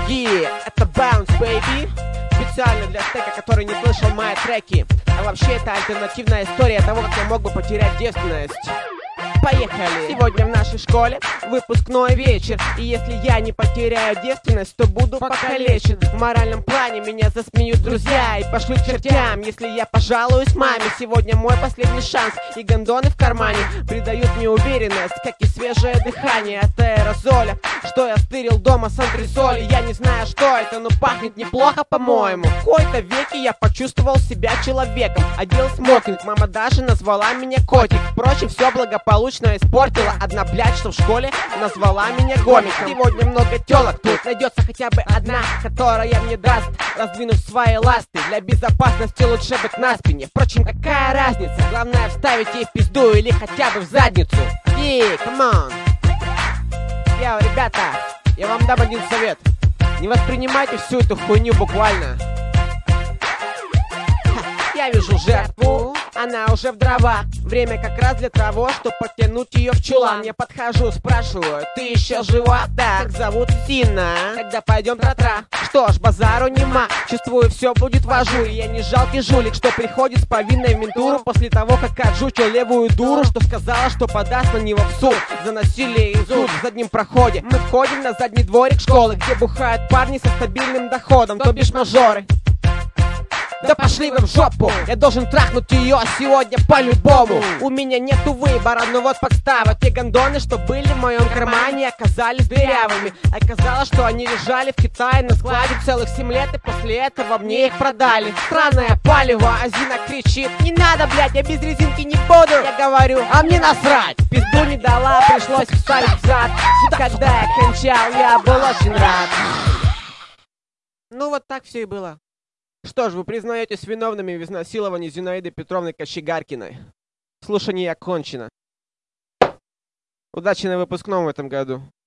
Это Bounce, baby. Специально для стека, который не слышал мои треки. А вообще это альтернативная история того, как я мог бы потерять девственность. Поехали! Сегодня в нашей школе выпускной вечер. И если я не потеряю девственность, то буду покалечен. В моральном плане меня засмеют друзья и пошлют к чертям, если я пожалуюсь маме. Сегодня мой последний шанс, и гондоны в кармане придают мне уверенность, как и свежее дыхание от аэрозоля, что я стырил дома с антресоли. Я не знаю, что это, но пахнет неплохо, по-моему. В кои-то веки я почувствовал себя человеком. Одел смокинг, мама даже назвала меня котик. Впрочем, все благополучно испортила одна блядь, что в школе назвала меня гомиком. Сегодня много телок, тут найдется хотя бы одна, которая мне даст, раздвинув свои ласты. Для безопасности лучше быть на спине. Впрочем, какая разница? Главное вставить ей в пизду или хотя бы в задницу. Come on. Йоу, ребята, я вам дам один совет. Не воспринимайте всю эту хуйню буквально. Я вижу жертву, она уже в дровах. Время как раз для того, чтобы подтянуть ее в чулан. Я подхожу, спрашиваю, ты еще жива? Так, зовут Сина. Тогда пойдем тра-тра. Что ж, базару нема. Чувствую, все будет в ажуре. Я не жалкий жулик, что приходит с повинной в ментуру после того, как отжучил левую дуру, что сказала, что подаст на него в суд за насилие и зуд в заднем проходе. Мы входим на задний дворик школы, где бухают парни со стабильным доходом, то бишь мажоры. Да пошли вы в жопу, я должен трахнуть ее сегодня по-любому. У меня нету выбора, но вот подстава. Те гондоны, что были в моем кармане, оказались дырявыми. Оказалось, что они лежали в Китае на складе целых 7 лет, и после этого мне их продали. Странное палево, а Зина кричит: не надо, блядь, я без резинки не буду. Я говорю: а мне насрать. Пизду не дала, пришлось вставить зад. Когда я кончал, я был очень рад. Ну вот так все и было. Что ж, вы признаетесь виновными в изнасиловании Зинаиды Петровны Кочегаркиной. Слушание окончено. Удачи на выпускном в этом году.